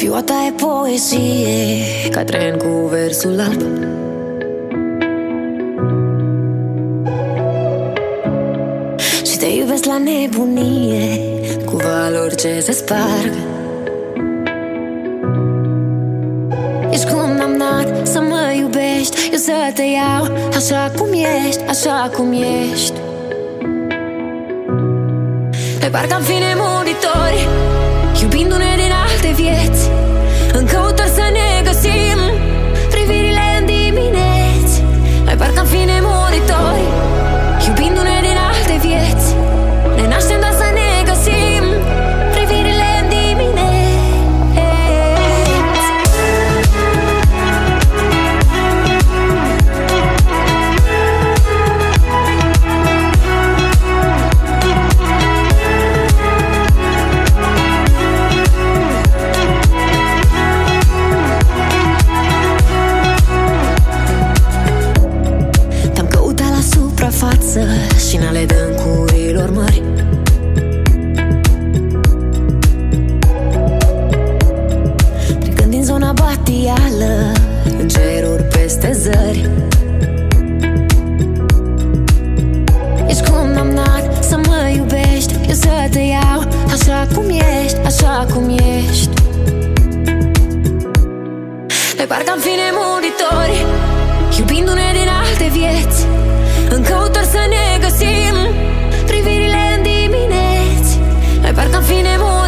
Fiua ta e poezie, ca tren cu versul alb. Și te iubesc la nebunie, cu valori ce se sparg. Ești condamnat să mă iubești, eu să te iau așa cum ești, așa cum ești. De parcă-am fi nemuritori, iubindu-ne din alte vieți, în căutări să ne găsim, privirile în dimineți. Mai parcă-am fi nemuritori, iubindu-ne din alte vieți, ne naștem doar să ne găsim, privirile în dimineți. Și în ale dâncurilor mări, trecând din zona batială, în ceruri peste zări. Ești condamnat să mă iubești, eu să te iau așa cum ești, așa cum ești. De parcă-am fi nemuritori, iubindu-ne din alte vieți, în căutări să ne găsim, privirile în dimineți. Mai parcă-am fi nemuritori,